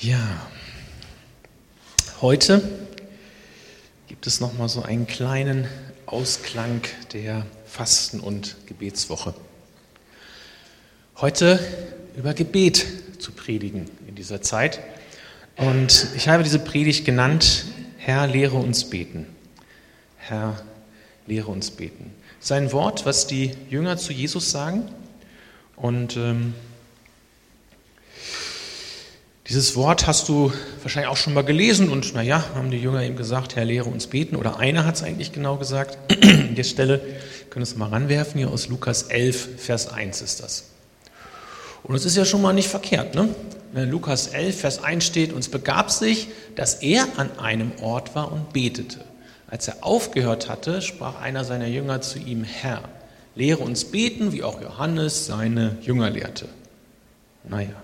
Ja, heute gibt es nochmal so einen kleinen Ausklang der Fasten- und Gebetswoche. Heute über Gebet zu predigen in dieser Zeit. Und ich habe diese Predigt genannt, Herr, lehre uns beten. Herr, lehre uns beten. Das ist ein Wort, was die Jünger zu Jesus sagen. Und dieses Wort hast du wahrscheinlich auch schon mal gelesen und haben die Jünger ihm gesagt, Herr, lehre uns beten. Oder einer hat es eigentlich genau gesagt. An der Stelle können wir es mal ranwerfen, hier aus Lukas 11, Vers 1 ist das. Und es ist ja schon mal nicht verkehrt, ne? Wenn Lukas 11, Vers 1 steht, und es begab sich, dass er an einem Ort war und betete. Als er aufgehört hatte, sprach einer seiner Jünger zu ihm, Herr, lehre uns beten, wie auch Johannes seine Jünger lehrte. Naja.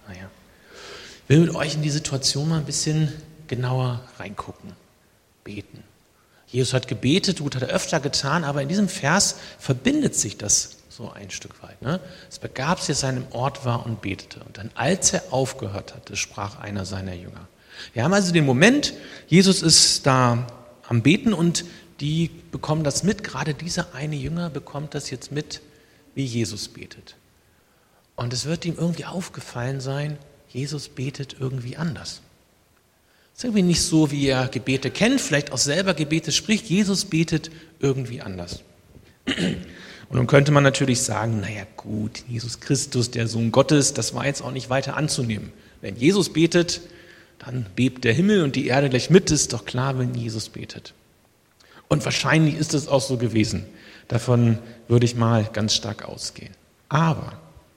Ich will mit euch in die Situation mal ein bisschen genauer reingucken. Beten. Jesus hat gebetet, gut, hat er öfter getan, aber in diesem Vers verbindet sich das so ein Stück weit. Ne? Es begab sich, dass er an einem Ort war und betete. Und dann, als er aufgehört hatte, sprach einer seiner Jünger. Wir haben also den Moment, Jesus ist da am Beten und die bekommen das mit. Gerade dieser eine Jünger bekommt das jetzt mit, wie Jesus betet. Und es wird ihm irgendwie aufgefallen sein, Jesus betet irgendwie anders. Es ist irgendwie nicht so, wie er Gebete kennt, vielleicht auch selber Gebete spricht. Jesus betet irgendwie anders. Und nun könnte man natürlich sagen, naja gut, Jesus Christus, der Sohn Gottes, das war jetzt auch nicht weiter anzunehmen. Wenn Jesus betet, dann bebt der Himmel und die Erde gleich mit, ist doch klar, wenn Jesus betet. Und wahrscheinlich ist es auch so gewesen. Davon würde ich mal ganz stark ausgehen. Aber,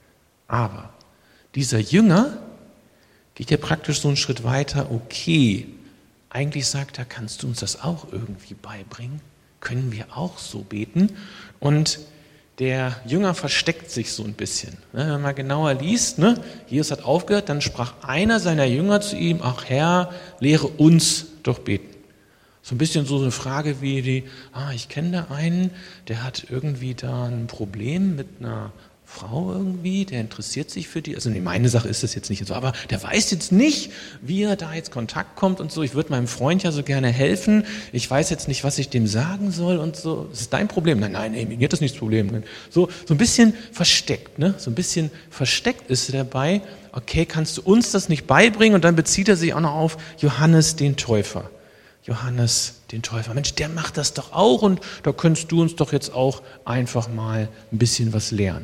dieser Jünger geht ja praktisch so einen Schritt weiter, okay, eigentlich sagt er, kannst du uns das auch irgendwie beibringen? Können wir auch so beten? Und der Jünger versteckt sich so ein bisschen. Wenn man mal genauer liest, Jesus hat aufgehört, dann sprach einer seiner Jünger zu ihm, ach Herr, lehre uns doch beten. So ein bisschen so eine Frage wie die, ich kenne da einen, der hat irgendwie da ein Problem mit einer Frau irgendwie, der interessiert sich für die, also meine Sache ist das jetzt nicht so, aber der weiß jetzt nicht, wie er da jetzt Kontakt kommt und so, ich würde meinem Freund ja so gerne helfen, ich weiß jetzt nicht, was ich dem sagen soll und so, das ist dein Problem? Nein, mir geht das nicht das Problem. So ein bisschen versteckt, so ein bisschen versteckt ist er dabei, okay, kannst du uns das nicht beibringen? Und dann bezieht er sich auch noch auf Johannes den Täufer. Mensch, der macht das doch auch und da könntest du uns doch jetzt auch einfach mal ein bisschen was lernen.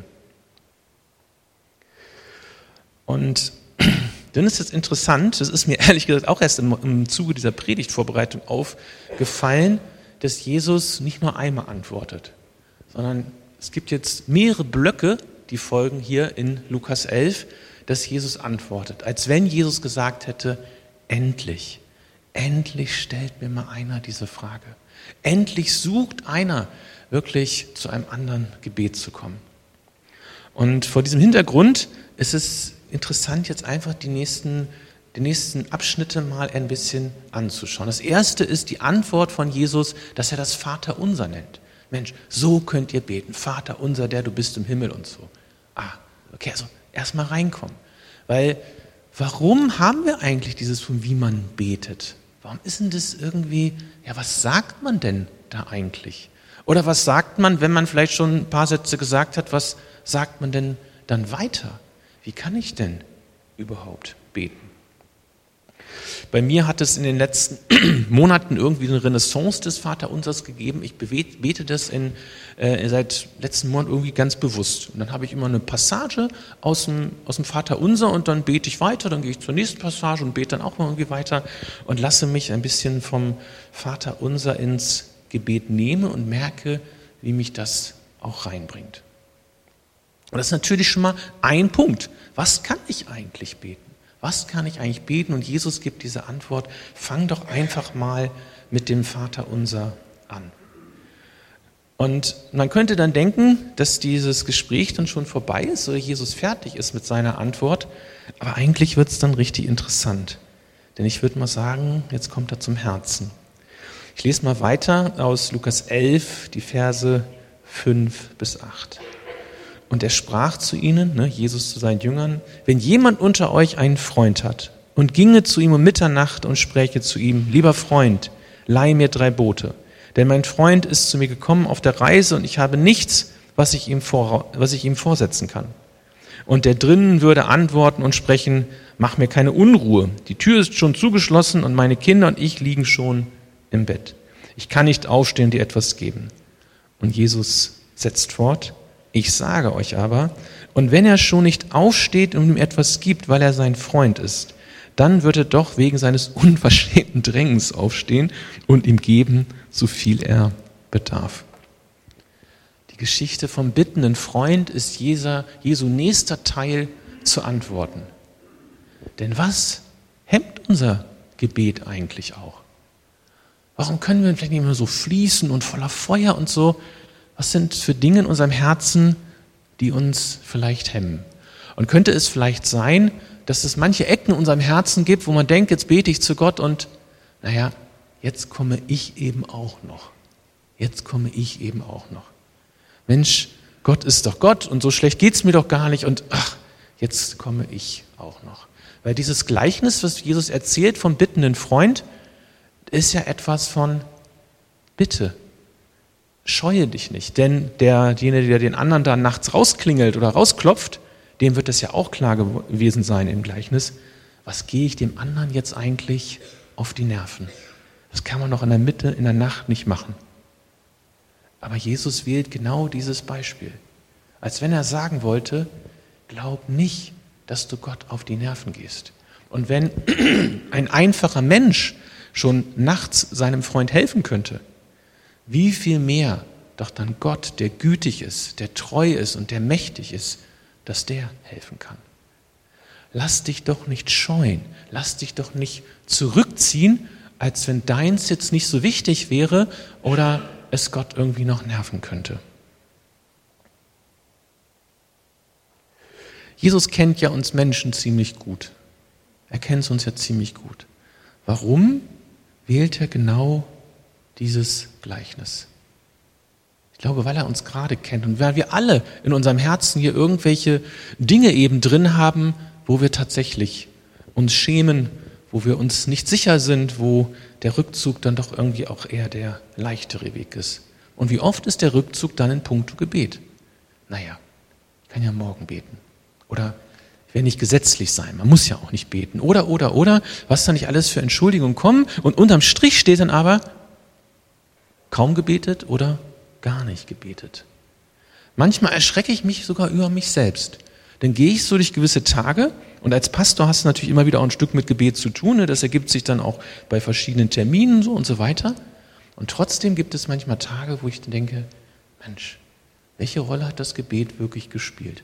Und dann ist es interessant, das ist mir ehrlich gesagt auch erst im Zuge dieser Predigtvorbereitung aufgefallen, dass Jesus nicht nur einmal antwortet, sondern es gibt jetzt mehrere Blöcke, die folgen hier in Lukas 11, dass Jesus antwortet, als wenn Jesus gesagt hätte, endlich stellt mir mal einer diese Frage. Endlich sucht einer wirklich zu einem anderen Gebet zu kommen. Und vor diesem Hintergrund ist es interessant, jetzt einfach die nächsten Abschnitte mal ein bisschen anzuschauen. Das erste ist die Antwort von Jesus, dass er das Vaterunser nennt. Mensch, so könnt ihr beten. Vater unser, der du bist im Himmel und so. Okay, also erstmal reinkommen. Weil, warum haben wir eigentlich dieses von wie man betet? Warum ist denn das irgendwie, was sagt man denn da eigentlich? Oder was sagt man, wenn man vielleicht schon ein paar Sätze gesagt hat, was sagt man denn dann weiter? Wie kann ich denn überhaupt beten? Bei mir hat es in den letzten Monaten irgendwie eine Renaissance des Vaterunsers gegeben. Ich bete das seit letzten Monat irgendwie ganz bewusst. Und dann habe ich immer eine Passage aus dem Vaterunser und dann bete ich weiter, dann gehe ich zur nächsten Passage und bete dann auch mal irgendwie weiter und lasse mich ein bisschen vom Vaterunser ins Gebet nehmen und merke, wie mich das auch reinbringt. Und das ist natürlich schon mal ein Punkt. Was kann ich eigentlich beten? Und Jesus gibt diese Antwort, fang doch einfach mal mit dem Vaterunser an. Und man könnte dann denken, dass dieses Gespräch dann schon vorbei ist oder Jesus fertig ist mit seiner Antwort. Aber eigentlich wird es dann richtig interessant. Denn ich würde mal sagen, jetzt kommt er zum Herzen. Ich lese mal weiter aus Lukas 11, die Verse 5 bis 8. Und er sprach zu ihnen, Jesus zu seinen Jüngern, wenn jemand unter euch einen Freund hat und ginge zu ihm um Mitternacht und spräche zu ihm: Lieber Freund, leih mir 3 Boote, denn mein Freund ist zu mir gekommen auf der Reise und ich habe nichts, was ich ihm vorsetzen kann. Und der drinnen würde antworten und sprechen: Mach mir keine Unruhe, die Tür ist schon zugeschlossen und meine Kinder und ich liegen schon im Bett. Ich kann nicht aufstehen und dir etwas geben. Und Jesus setzt fort: Ich sage euch aber, und wenn er schon nicht aufsteht und ihm etwas gibt, weil er sein Freund ist, dann wird er doch wegen seines unverschämten Drängens aufstehen und ihm geben, so viel er bedarf. Die Geschichte vom bittenden Freund ist Jesu nächster Teil zu antworten. Denn was hemmt unser Gebet eigentlich auch? Warum können wir vielleicht nicht immer so fließen und voller Feuer und so? Was sind für Dinge in unserem Herzen, die uns vielleicht hemmen? Und könnte es vielleicht sein, dass es manche Ecken in unserem Herzen gibt, wo man denkt, jetzt bete ich zu Gott und jetzt komme ich eben auch noch. Jetzt komme ich eben auch noch. Mensch, Gott ist doch Gott und so schlecht geht's mir doch gar nicht und jetzt komme ich auch noch. Weil dieses Gleichnis, was Jesus erzählt vom bittenden Freund, ist ja etwas von Bitte, scheue dich nicht. Denn derjenige, der den anderen da nachts rausklingelt oder rausklopft, dem wird es ja auch klar gewesen sein im Gleichnis: Was gehe ich dem anderen jetzt eigentlich auf die Nerven? Das kann man doch in der Mitte, in der Nacht nicht machen. Aber Jesus wählt genau dieses Beispiel. Als wenn er sagen wollte: Glaub nicht, dass du Gott auf die Nerven gehst. Und wenn ein einfacher Mensch schon nachts seinem Freund helfen könnte, wie viel mehr doch dann Gott, der gütig ist, der treu ist und der mächtig ist, dass der helfen kann. Lass dich doch nicht scheuen, lass dich doch nicht zurückziehen, als wenn deins jetzt nicht so wichtig wäre oder es Gott irgendwie noch nerven könnte. Jesus kennt ja uns Menschen ziemlich gut. Er kennt uns ja ziemlich gut. Warum wählt er genau dieses Gleichnis? Ich glaube, weil er uns gerade kennt und weil wir alle in unserem Herzen hier irgendwelche Dinge eben drin haben, wo wir tatsächlich uns schämen, wo wir uns nicht sicher sind, wo der Rückzug dann doch irgendwie auch eher der leichtere Weg ist. Und wie oft ist der Rückzug dann in puncto Gebet? Ich kann ja morgen beten. Oder ich will nicht gesetzlich sein, man muss ja auch nicht beten. Oder, was da nicht alles für Entschuldigungen kommen. Und unterm Strich steht dann aber: kaum gebetet oder gar nicht gebetet. Manchmal erschrecke ich mich sogar über mich selbst. Dann gehe ich so durch gewisse Tage und als Pastor hast du natürlich immer wieder auch ein Stück mit Gebet zu tun. Das ergibt sich dann auch bei verschiedenen Terminen so und so weiter. Und trotzdem gibt es manchmal Tage, wo ich dann denke: Mensch, welche Rolle hat das Gebet wirklich gespielt?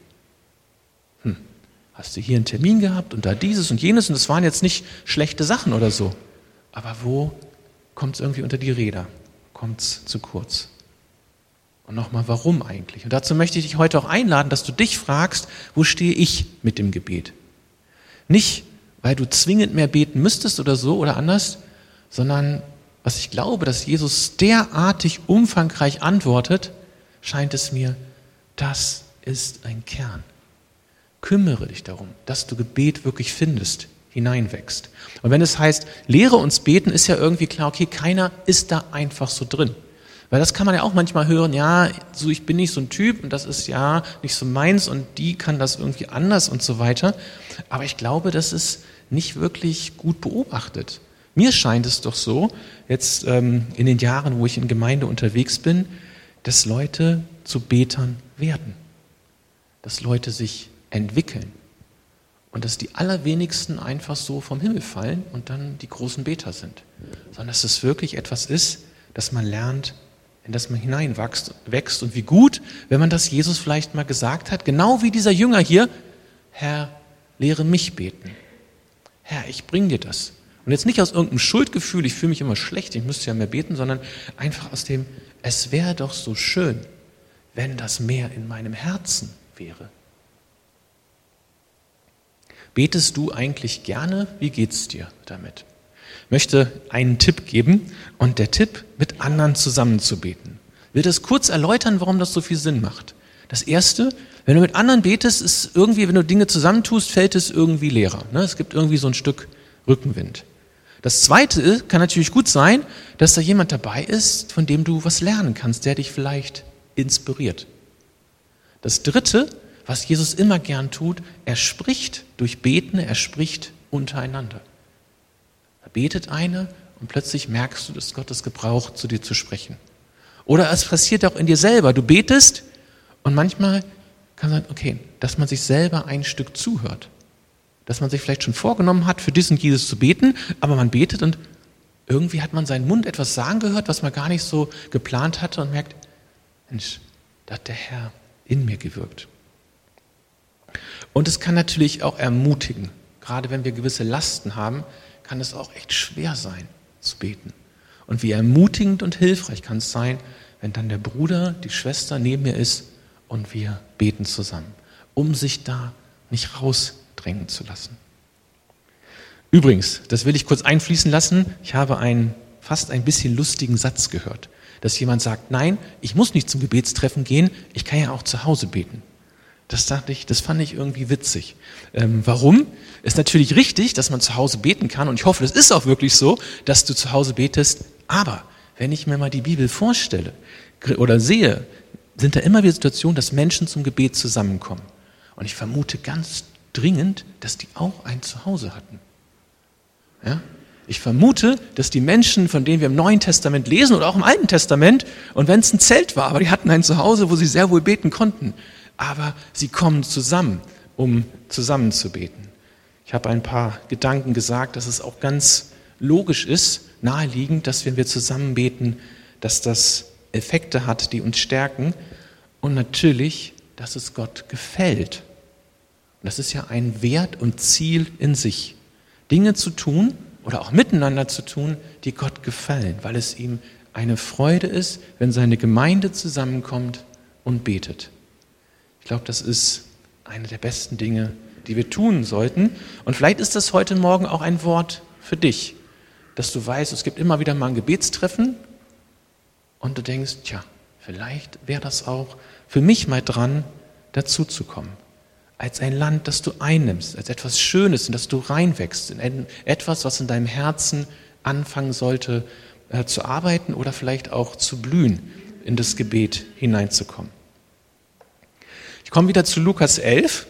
Hast du hier einen Termin gehabt und da dieses und jenes und das waren jetzt nicht schlechte Sachen oder so. Aber wo kommt es irgendwie unter die Räder? Kommt es zu kurz? Und nochmal, warum eigentlich? Und dazu möchte ich dich heute auch einladen, dass du dich fragst: Wo stehe ich mit dem Gebet? Nicht, weil du zwingend mehr beten müsstest oder so oder anders, sondern was ich glaube, dass Jesus derartig umfangreich antwortet, scheint es mir, das ist ein Kern. Kümmere dich darum, dass du Gebet wirklich findest, hineinwächst. Und wenn es heißt, lehre uns beten, ist ja irgendwie klar, okay, keiner ist da einfach so drin. Weil das kann man ja auch manchmal hören, ich bin nicht so ein Typ und das ist nicht so meins und die kann das irgendwie anders und so weiter. Aber ich glaube, das ist nicht wirklich gut beobachtet. Mir scheint es doch so, jetzt in den Jahren, wo ich in Gemeinde unterwegs bin, dass Leute zu Betern werden. Dass Leute sich entwickeln. Und dass die allerwenigsten einfach so vom Himmel fallen und dann die großen Beter sind. Sondern dass es wirklich etwas ist, das man lernt, in das man hineinwächst. Und wie gut, wenn man das Jesus vielleicht mal gesagt hat, genau wie dieser Jünger hier: Herr, lehre mich beten. Herr, ich bring dir das. Und jetzt nicht aus irgendeinem Schuldgefühl, ich fühle mich immer schlecht, ich müsste ja mehr beten, sondern einfach aus dem: Es wäre doch so schön, wenn das mehr in meinem Herzen wäre. Betest du eigentlich gerne? Wie geht's dir damit? Ich möchte einen Tipp geben und der Tipp, mit anderen zusammen zu beten. Ich will das kurz erläutern, warum das so viel Sinn macht. Das Erste, wenn du mit anderen betest, ist irgendwie, wenn du Dinge zusammentust, fällt es irgendwie leerer. Es gibt irgendwie so ein Stück Rückenwind. Das Zweite kann natürlich gut sein, dass da jemand dabei ist, von dem du was lernen kannst, der dich vielleicht inspiriert. Das Dritte, was Jesus immer gern tut, er spricht durch Beten, er spricht untereinander. Da betet einer und plötzlich merkst du, dass Gott es gebraucht, zu dir zu sprechen. Oder es passiert auch in dir selber. Du betest und manchmal kann man sagen, okay, dass man sich selber ein Stück zuhört. Dass man sich vielleicht schon vorgenommen hat, für dies und jenes zu beten, aber man betet und irgendwie hat man seinen Mund etwas sagen gehört, was man gar nicht so geplant hatte und merkt, Mensch, da hat der Herr in mir gewirkt. Und es kann natürlich auch ermutigen. Gerade wenn wir gewisse Lasten haben, kann es auch echt schwer sein, zu beten. Und wie ermutigend und hilfreich kann es sein, wenn dann der Bruder, die Schwester neben mir ist und wir beten zusammen, um sich da nicht rausdrängen zu lassen. Übrigens, das will ich kurz einfließen lassen, ich habe einen fast ein bisschen lustigen Satz gehört, dass jemand sagt, nein, ich muss nicht zum Gebetstreffen gehen, ich kann ja auch zu Hause beten. Das fand ich irgendwie witzig. Warum? Ist natürlich richtig, dass man zu Hause beten kann und ich hoffe, das ist auch wirklich so, dass du zu Hause betest, aber wenn ich mir mal die Bibel vorstelle oder sehe, sind da immer wieder Situationen, dass Menschen zum Gebet zusammenkommen. Und ich vermute ganz dringend, dass die auch ein Zuhause hatten. Ja? Ich vermute, dass die Menschen, von denen wir im Neuen Testament lesen oder auch im Alten Testament, und wenn es ein Zelt war, aber die hatten ein Zuhause, wo sie sehr wohl beten konnten, aber sie kommen zusammen, um zusammen zu beten. Ich habe ein paar Gedanken gesagt, dass es auch ganz logisch ist, naheliegend, dass wenn wir zusammen beten, dass das Effekte hat, die uns stärken und natürlich, dass es Gott gefällt. Und das ist ja ein Wert und Ziel in sich, Dinge zu tun oder auch miteinander zu tun, die Gott gefallen, weil es ihm eine Freude ist, wenn seine Gemeinde zusammenkommt und betet. Ich glaube, das ist eine der besten Dinge, die wir tun sollten. Und vielleicht ist das heute Morgen auch ein Wort für dich, dass du weißt, es gibt immer wieder mal ein Gebetstreffen und du denkst, tja, vielleicht wäre das auch für mich mal dran, dazu zu kommen. Als ein Land, das du einnimmst, als etwas Schönes, in das du reinwächst, in etwas, was in deinem Herzen anfangen sollte zu arbeiten oder vielleicht auch zu blühen, in das Gebet hineinzukommen. Ich komme wieder zu Lukas 11.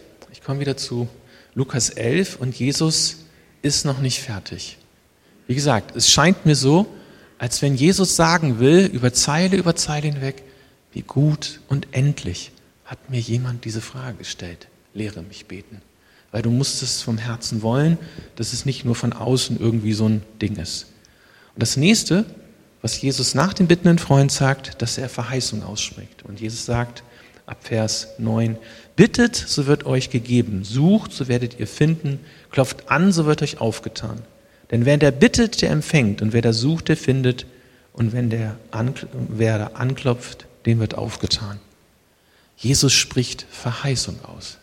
Und Jesus ist noch nicht fertig. Wie gesagt, es scheint mir so, als wenn Jesus sagen will, über Zeile hinweg, wie gut und endlich hat mir jemand diese Frage gestellt. Lehre mich beten. Weil du musst es vom Herzen wollen, dass es nicht nur von außen irgendwie so ein Ding ist. Und das Nächste, was Jesus nach dem bittenden Freund sagt, dass er Verheißung ausspricht. Und Jesus sagt ab Vers 9, bittet, so wird euch gegeben, sucht, so werdet ihr finden, klopft an, so wird euch aufgetan. Denn wer da bittet, der empfängt, und wer da sucht, der findet, und wer da anklopft, dem wird aufgetan. Jesus spricht Verheißung aus.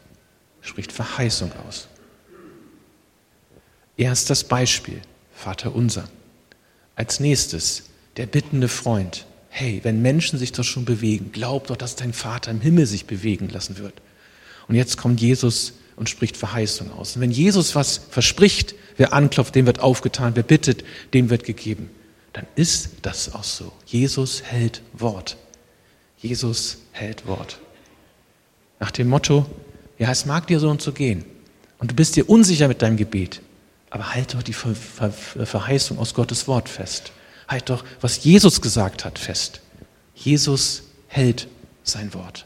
Er ist das Beispiel, Vater unser. Als nächstes, der bittende Freund. Hey, wenn Menschen sich doch schon bewegen, glaub doch, dass dein Vater im Himmel sich bewegen lassen wird. Und jetzt kommt Jesus und spricht Verheißung aus. Und wenn Jesus was verspricht, wer anklopft, dem wird aufgetan, wer bittet, dem wird gegeben. Dann ist das auch so. Jesus hält Wort. Nach dem Motto, ja, es mag dir so und so gehen. Und du bist dir unsicher mit deinem Gebet. Aber halt doch die Verheißung aus Gottes Wort fest. Halt doch, was Jesus gesagt hat, fest. Jesus hält sein Wort.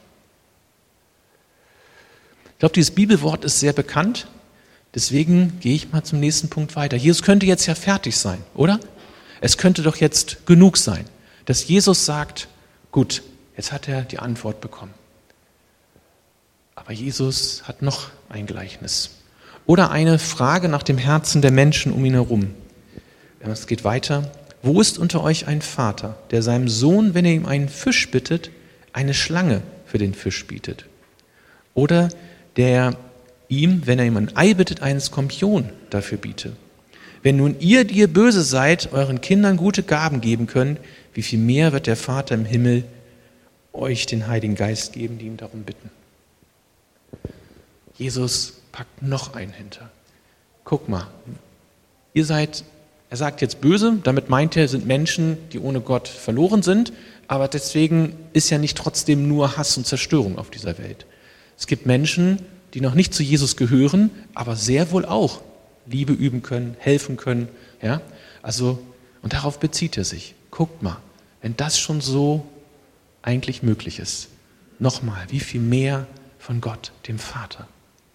Ich glaube, dieses Bibelwort ist sehr bekannt. Deswegen gehe ich mal zum nächsten Punkt weiter. Jesus könnte jetzt ja fertig sein, oder? Es könnte doch jetzt genug sein, dass Jesus sagt, gut, jetzt hat er die Antwort bekommen. Aber Jesus hat noch ein Gleichnis. Oder eine Frage nach dem Herzen der Menschen um ihn herum. Es geht weiter. Wo ist unter euch ein Vater, der seinem Sohn, wenn er ihm einen Fisch bittet, eine Schlange für den Fisch bietet? Oder der ihm, wenn er ihm ein Ei bittet, einen Skorpion dafür biete? Wenn nun ihr, die ihr böse seid, euren Kindern gute Gaben geben könnt, wie viel mehr wird der Vater im Himmel euch den Heiligen Geist geben, die ihm darum bitten? Jesus packt noch einen hinter. Guck mal, er sagt jetzt böse, damit meint er, sind Menschen, die ohne Gott verloren sind, aber deswegen ist ja nicht trotzdem nur Hass und Zerstörung auf dieser Welt. Es gibt Menschen, die noch nicht zu Jesus gehören, aber sehr wohl auch Liebe üben können, helfen können. Ja? Und darauf bezieht er sich. Guckt mal, wenn das schon so eigentlich möglich ist, nochmal, wie viel mehr von Gott, dem Vater.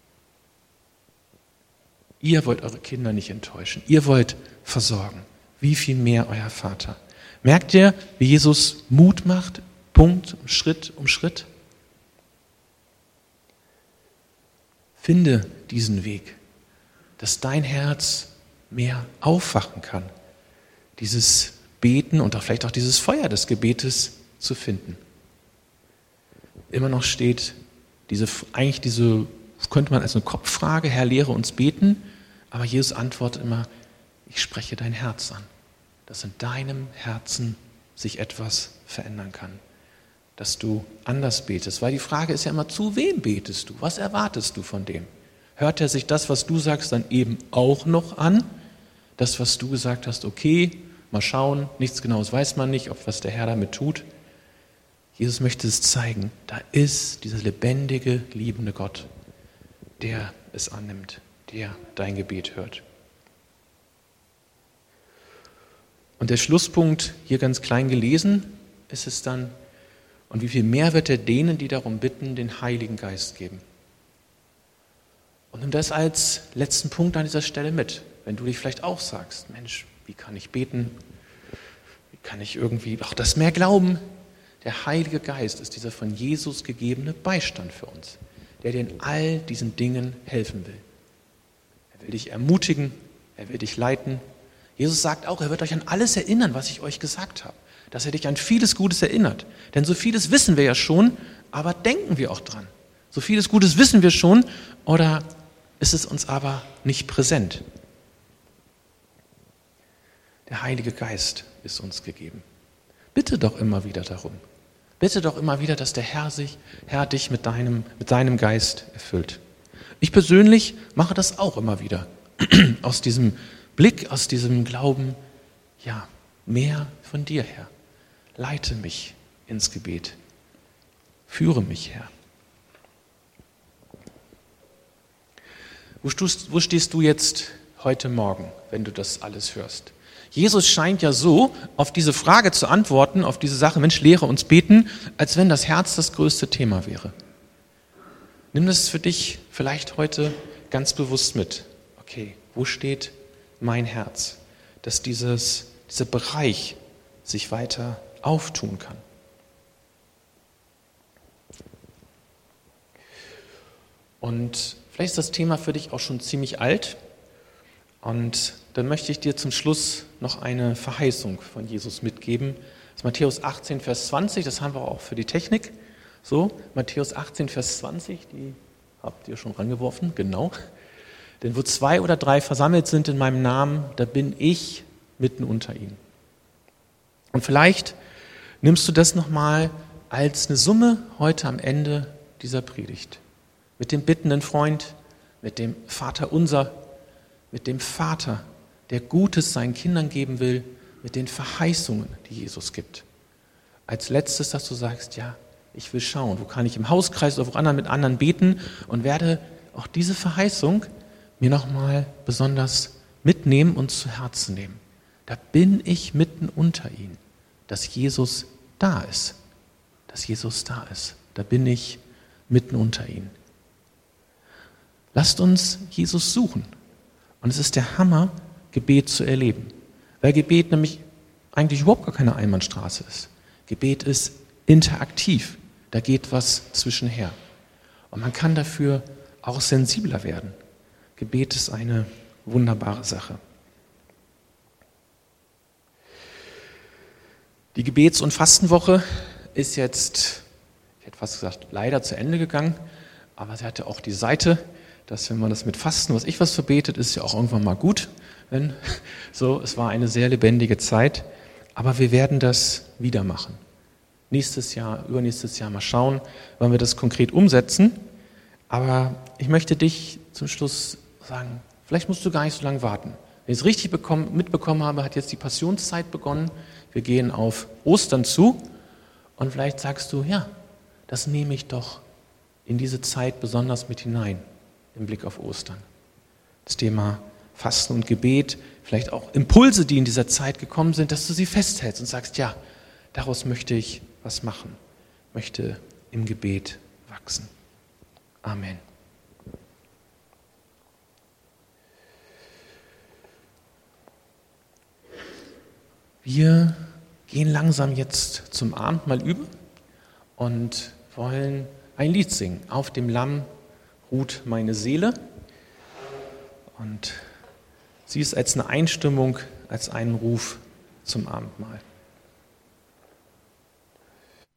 Ihr wollt eure Kinder nicht enttäuschen, ihr wollt versorgen. Wie viel mehr euer Vater. Merkt ihr, wie Jesus Mut macht, Punkt, Schritt um Schritt? Finde diesen Weg, dass dein Herz mehr aufwachen kann, dieses Beten und auch vielleicht auch dieses Feuer des Gebetes zu finden. Immer noch steht diese, könnte man als eine Kopffrage, Herr, lehre uns beten, aber Jesus antwortet immer, ich spreche dein Herz an, dass in deinem Herzen sich etwas verändern kann, dass du anders betest, weil die Frage ist ja immer, zu wem betest du, was erwartest du von dem? Hört er sich das, was du sagst, dann eben auch noch an, das, was du gesagt hast, okay, mal schauen, nichts Genaues weiß man nicht, was der Herr damit tut. Jesus möchte es zeigen, da ist dieser lebendige, liebende Gott, der es annimmt, der dein Gebet hört. Und der Schlusspunkt, hier ganz klein gelesen, ist es dann, und wie viel mehr wird er denen, die darum bitten, den Heiligen Geist geben. Und nimm das als letzten Punkt an dieser Stelle mit, wenn du dich vielleicht auch sagst, Mensch, wie kann ich beten? Wie kann ich irgendwie auch das mehr glauben? Der Heilige Geist ist dieser von Jesus gegebene Beistand für uns, der dir in all diesen Dingen helfen will. Er will dich ermutigen, er will dich leiten. Jesus sagt auch, er wird euch an alles erinnern, was ich euch gesagt habe, dass er dich an vieles Gutes erinnert. Denn so vieles wissen wir ja schon, aber denken wir auch dran. So vieles Gutes wissen wir schon, oder ist es uns aber nicht präsent? Der Heilige Geist ist uns gegeben. Bitte doch immer wieder darum. Bitte doch immer wieder, dass der Herr dich mit seinem Geist erfüllt. Ich persönlich mache das auch immer wieder. Aus diesem Blick, aus diesem Glauben, ja, mehr von dir, Herr. Leite mich ins Gebet. Führe mich, Herr. Wo stehst du jetzt heute Morgen, wenn du das alles hörst? Jesus scheint ja so auf diese Frage zu antworten, auf diese Sache, Mensch, lehre uns beten, als wenn das Herz das größte Thema wäre. Nimm das für dich vielleicht heute ganz bewusst mit. Okay, wo steht mein Herz, dass dieser Bereich sich weiter auftun kann? Und vielleicht ist das Thema für dich auch schon ziemlich alt. Und dann möchte ich dir zum Schluss noch eine Verheißung von Jesus mitgeben. Das ist Matthäus 18, Vers 20, das haben wir auch für die Technik. So, Matthäus 18, Vers 20, die habt ihr schon rangeworfen, genau. Denn wo 2 oder 3 versammelt sind in meinem Namen, da bin ich mitten unter ihnen. Und vielleicht nimmst du das nochmal als eine Summe heute am Ende dieser Predigt. Mit dem bittenden Freund, mit dem Vater unser, mit dem Vater, der Gutes seinen Kindern geben will, mit den Verheißungen, die Jesus gibt. Als letztes, dass du sagst, ja, ich will schauen, wo kann ich im Hauskreis oder mit anderen beten und werde auch diese Verheißung mir nochmal besonders mitnehmen und zu Herzen nehmen. Da bin ich mitten unter ihnen, dass Jesus da ist. Dass Jesus da ist. Da bin ich mitten unter ihnen. Lasst uns Jesus suchen. Und es ist der Hammer, Gebet zu erleben. Weil Gebet nämlich eigentlich überhaupt gar keine Einbahnstraße ist. Gebet ist interaktiv. Da geht was zwischenher. Und man kann dafür auch sensibler werden. Gebet ist eine wunderbare Sache. Die Gebets- und Fastenwoche ist jetzt, ich hätte fast gesagt, leider zu Ende gegangen. Aber sie hatte auch die Seite, dass wenn man das mit Fasten, was verbetet, ist ja auch irgendwann mal gut. Es war eine sehr lebendige Zeit, aber wir werden das wieder machen. Nächstes Jahr, übernächstes Jahr mal schauen, wann wir das konkret umsetzen. Aber ich möchte dich zum Schluss sagen, vielleicht musst du gar nicht so lange warten. Wenn ich es richtig mitbekommen habe, hat jetzt die Passionszeit begonnen. Wir gehen auf Ostern zu. Und vielleicht sagst du, ja, das nehme ich doch in diese Zeit besonders mit hinein, im Blick auf Ostern. Das Thema Fasten und Gebet, vielleicht auch Impulse, die in dieser Zeit gekommen sind, dass du sie festhältst und sagst, ja, daraus möchte ich was machen, möchte im Gebet wachsen. Amen. Wir gehen langsam jetzt zum Abendmahl über und wollen ein Lied singen. Auf dem Lamm ruht meine Seele. Und sie ist als eine Einstimmung, als einen Ruf zum Abendmahl.